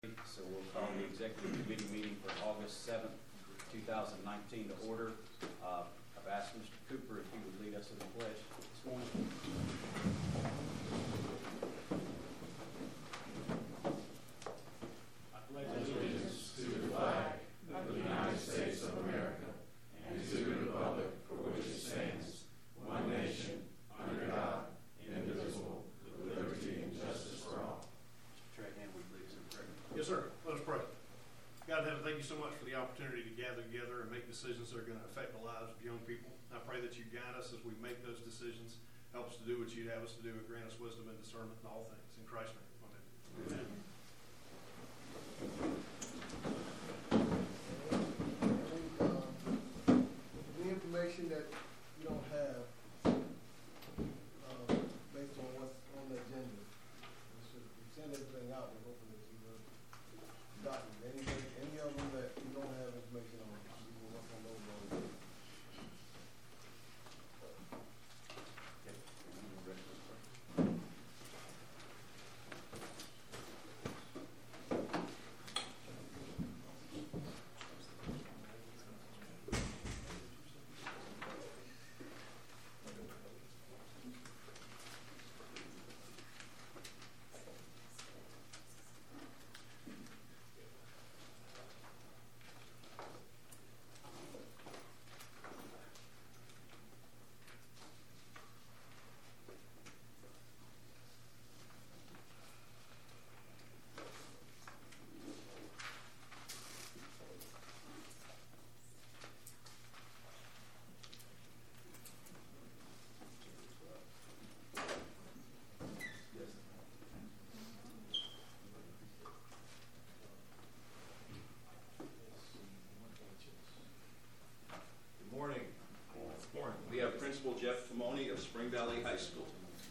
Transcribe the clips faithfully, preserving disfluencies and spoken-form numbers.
So we'll call the executive committee meeting for August seventh, two thousand nineteen to order. Uh, I've asked Mister Cooper if he would lead us in the pledge this morning. I pledge allegiance to the flag of the United States of America and to the republic for which it stands, one nation, under God, indivisible, with liberty and justice for all. Mister Trahan, will you lead us in prayer? Yes, sir. Let us pray. God in heaven, thank you so much for the opportunity to gather together and make decisions that are going to affect the lives of young people. I pray that you guide us as we make those decisions, help us to do what you'd have us to do, and grant us wisdom and discernment in all things. In Christ's name, amen. Amen. Uh, the information that you don't have, uh, based on what's on the agenda, we should send everything out. We're hoping that you will got any any of them that you don't have information on. We will work on those. Ones. Principal Jeff Timoni of Spring Valley High School.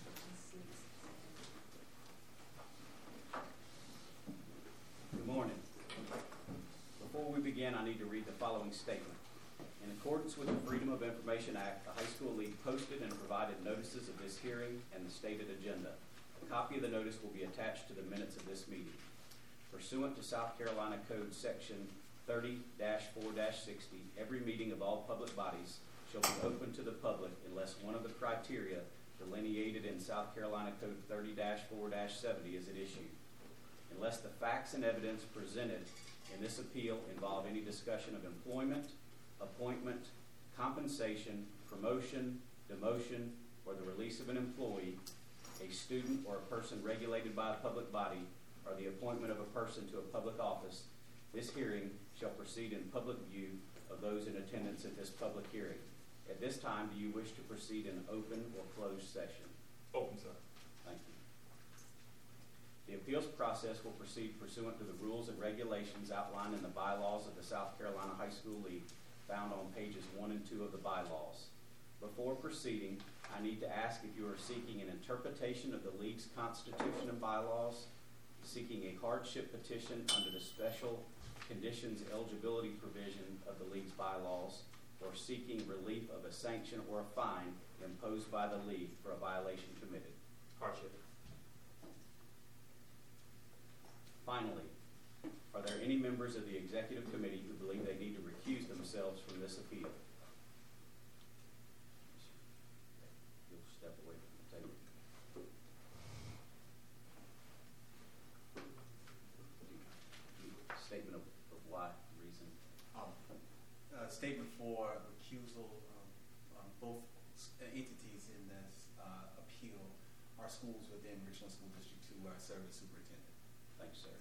Good morning. Before we begin, I need to read the following statement. In accordance with the Freedom of Information Act, the High School League posted and provided notices of this hearing and the stated agenda. A copy of the notice will be attached to the minutes of this meeting. Pursuant to South Carolina Code Section thirty dash four dash sixty, every meeting of all public bodies shall be open to the public unless one of the criteria delineated in South Carolina Code thirty dash four dash seventy is at issue. Unless the facts and evidence presented in this appeal involve any discussion of employment, appointment, compensation, promotion, demotion, or the release of an employee, a student or a person regulated by a public body, or the appointment of a person to a public office, this hearing shall proceed in public view of those in attendance at this public hearing. At this time, do you wish to proceed in open or closed session? Open, sir. Thank you. The appeals process will proceed pursuant to the rules and regulations outlined in the bylaws of the South Carolina High School League, found on pages one and two of the bylaws. Before proceeding, I need to ask if you are seeking an interpretation of the League's Constitution and bylaws, seeking a hardship petition under the special conditions eligibility provision of the League's bylaws, or seeking relief of a sanction or a fine imposed by the League for a violation committed. Hardship. Finally, are there any members of the executive committee who believe they need to recuse themselves from this appeal? You'll step away from the table. Statement of, of why, reason. Um, uh, statement for recusal. Um, um, both entities in this uh, appeal are schools within Richland School District two where I serve as superintendent. Thanks, sir.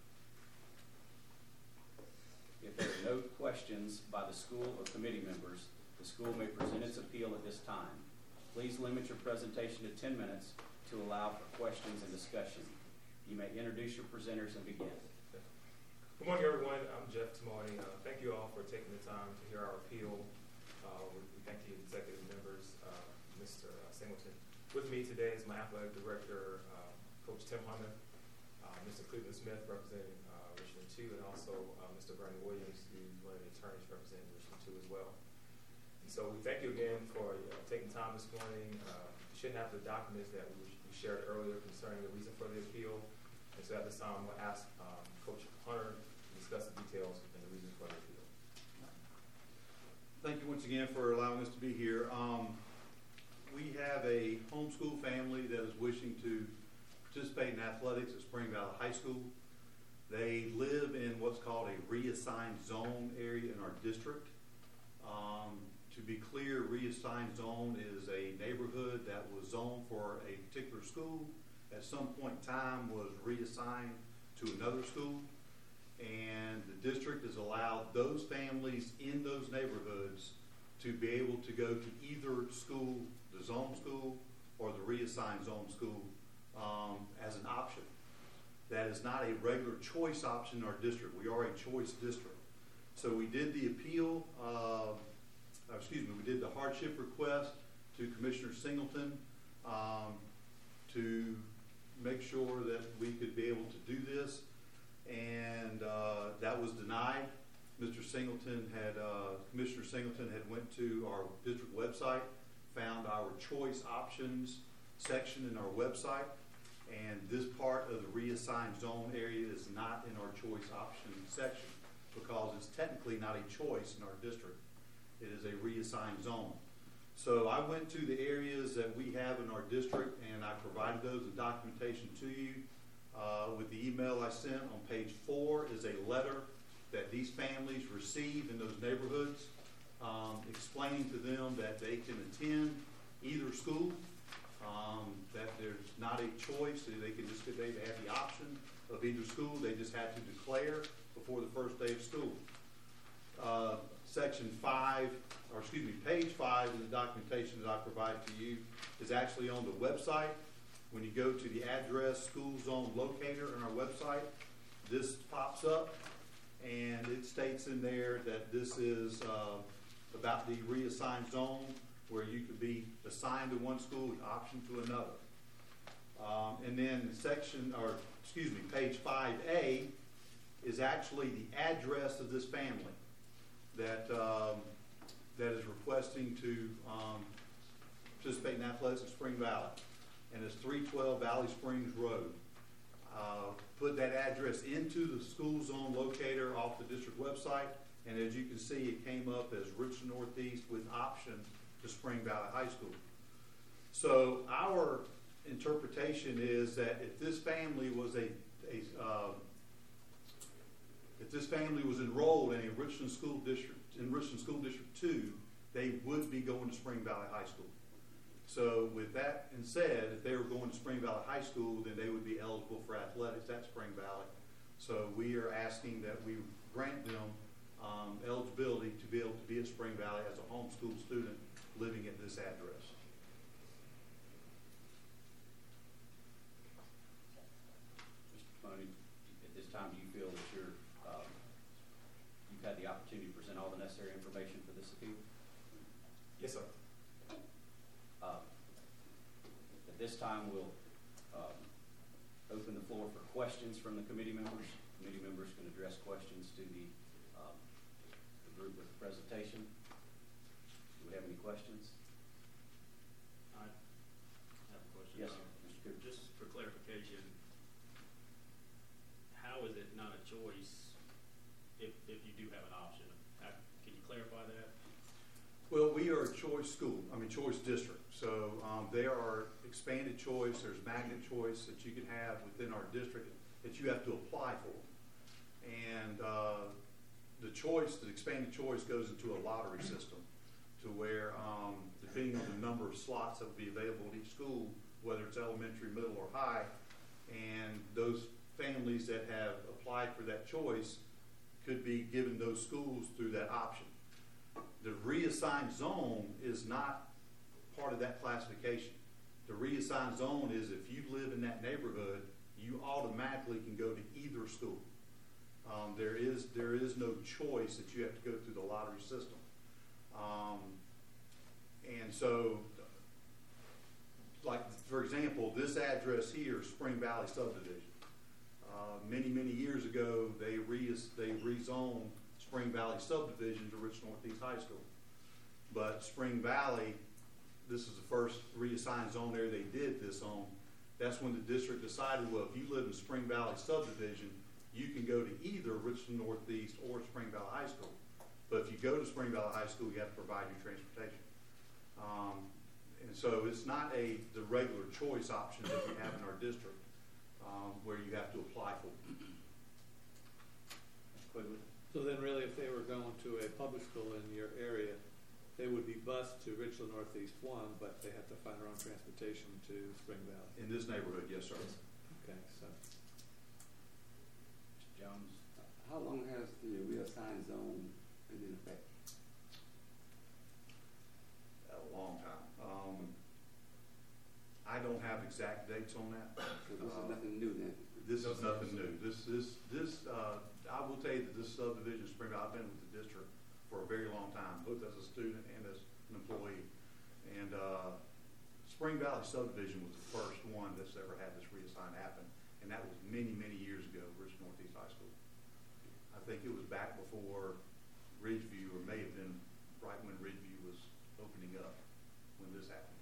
If there are no questions by the school or committee members, the school may present its appeal at this time. Please limit your presentation to ten minutes to allow for questions and discussion. You may introduce your presenters and begin. Good morning, everyone. I'm Jeff Timoni. Uh, thank you all for taking the time to hear our appeal. Uh, we, we thank the executive members, uh, Mister Singleton. With me today is my athletic director, uh, Coach Tim Hunter, uh, Mister Cleveland Smith representing uh, Richland two, and also uh, Mister Bernie Williams, who's one of the attorneys representing Richland two as well. And so we thank you again for uh, taking time this morning. Uh, you shouldn't have the documents that we, we shared earlier concerning the reason for the appeal. And so at this time, I'm going to ask um, Coach Hunter to discuss the details and the reasons for the appeal. Thank you once again for allowing us to be here. Um, we have a homeschool family that is wishing to participate in athletics at Spring Valley High School. They live in what's called a reassigned zone area in our district. Um, to be clear, reassigned zone is a neighborhood that was zoned for a particular school. At some point in time was reassigned to another school. And the district has allowed those families in those neighborhoods to be able to go to either school, the zone school or the reassigned zone school, um, as an option. That is not a regular choice option in our district. We are a choice district. So we did the appeal, uh, excuse me, we did the hardship request to Commissioner Singleton um, to make sure that we could be able to do this. And uh, that was denied. Mister Singleton had, uh, Commissioner Singleton had went to our district website, found our choice options section in our website, and this part of the reassigned zone area is not in our choice option section because it's technically not a choice in our district. It is a reassigned zone. So I went to the areas that we have in our district and I provided those in documentation to you. Uh, with the email I sent on page four is a letter that these families receive in those neighborhoods, um, explaining to them that they can attend either school, um, that there's not a choice, they can just they have the option of either school. They just have to declare before the first day of school. Uh, section five, or excuse me, page five in the documentation that I provide to you is actually on the website. When you go to the address school zone locator on our website, this pops up and it states in there that this is uh, about the reassigned zone where you could be assigned to one school with option to another. Um, and then section, or excuse me, page five A is actually the address of this family that um, that is requesting to um, participate in athletics at Spring Valley. And it's three twelve Valley Springs Road. Uh, put that address into the school zone locator off the district website, and as you can see, it came up as Richland Northeast with option to Spring Valley High School. So our interpretation is that if this family was a, a uh, if this family was enrolled in a Richland School District, in Richland School District two, they would be going to Spring Valley High School. So with that and said, if they were going to Spring Valley High School, then they would be eligible for athletics at Spring Valley. So we are asking that we grant them um, eligibility to be able to be at Spring Valley as a homeschool student living at this address. Mister Tony, at this time, do you feel that you're, um, you've had the opportunity to present all the necessary information for this appeal? Yes, sir. Uh, at this time, we'll um, open the floor for questions from the committee members. Committee members can address questions to the, um, the group with the presentation. Do we have any questions? I have a question. Yes, Uh, Mister Cooper. Just for clarification, how is it not a choice if, if you do have an option? How, can you clarify that? Well, we are a choice school, I mean choice district. So um, there are expanded choice, there's magnet choice that you can have within our district that you have to apply for. And uh, the choice, the expanded choice goes into a lottery system to where um, depending on the number of slots that will be available at each school, whether it's elementary, middle, or high, and those families that have applied for that choice could be given those schools through that option. The reassigned zone is not part of that classification. The reassigned zone is if you live in that neighborhood, you automatically can go to either school. Um, there is there is no choice that you have to go through the lottery system. Um, and so, like for example, this address here, Spring Valley subdivision. Uh, many many years ago, they re they rezoned Spring Valley subdivision to Richland Northeast High School. But Spring Valley, this is the first reassigned zone area they did this on, That's when the district decided, well, if you live in Spring Valley subdivision, you can go to either Richland Northeast or Spring Valley High School. But if you go to Spring Valley High School, you have to provide your transportation. Um, and so it's not a, the regular choice option that we have in our district, um, where you have to apply for. Quigley? So then really, if they were going to a public school in your area, they would be bused to Richland Northeast one, but they have to find their own transportation to Spring Valley. In this neighborhood, yes, sir. Okay, so. Mister Jones? How long has the reassigned zone been in effect? A long time. Um, I don't have exact dates on that. So this Uh, is nothing new then? This is nothing new. This, this, this, uh, I will tell you that this subdivision, Spring Valley, I've been with the district for a very long time, both as a student and as an employee. And, uh, Spring Valley subdivision was the first one that's ever had this reassign happen. And that was many, many years ago, Richland Northeast High School. I think it was back before Ridgeview, or may have been right when Ridgeview was opening up when this happened.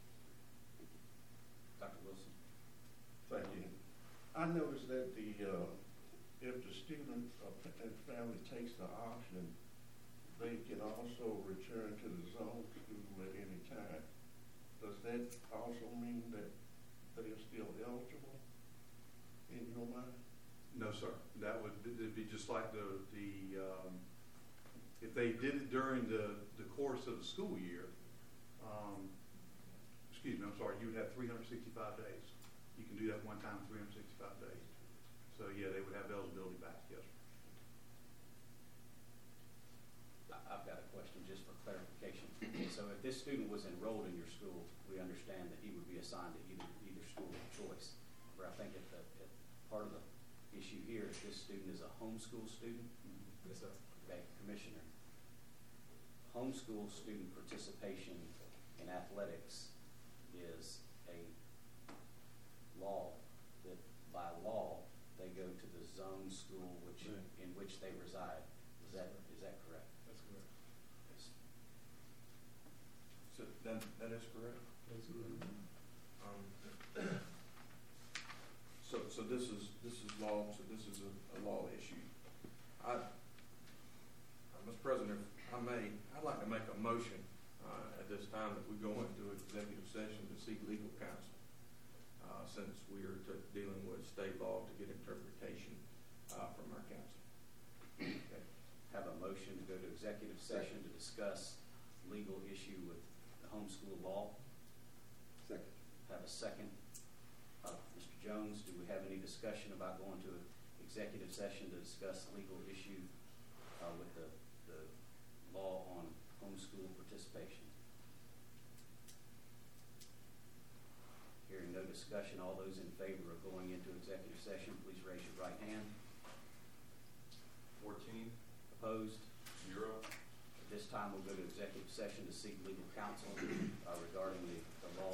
Doctor Wilson? Thank you. I noticed that the, uh, if the student or pa- and family takes the option, they can also return to the zone school at any time. Does that also mean that they are still eligible in your mind? No, sir. That would, it'd be just like the, the, um, if they did it during the, the course of the school year, um, excuse me, I'm sorry, you would have three hundred sixty-five days. You can do that one time, three hundred sixty-five days. So, yeah, they would have eligibility back, yes, sir. I- I've got a question just for clarification. So if this student was enrolled in your school, we understand that he would be assigned to either, either school of choice. But I think at the, at part of the issue here is this student is a homeschool student. Yes, sir. Okay, Commissioner. Homeschool student participation in athletics is a law that by law they go to the zone school which Right. in which they reside. Is that is that correct? That's correct. Yes. So that, that is correct. That's correct. Um, So, so this is, this is law, so this is a, a law issue. I, uh, Mister President, if I may, I'd like to make a motion, uh, at this time that we go into executive session to seek legal counsel, uh, since we are to, dealing with state law to get interpretation, uh, from our counsel. Okay. Have a motion to go to executive session to discuss legal issue with the homeschool law. Second. Have a second. Uh, Mister Jones, do we have any discussion about going to executive session to discuss legal issue uh, with the, the law on homeschool participation? Hearing no discussion, all those in favor of going into executive session, please raise your right hand. fourteen. Opposed? Zero. At this time, we'll go to executive session to seek legal counsel uh, regarding the, the law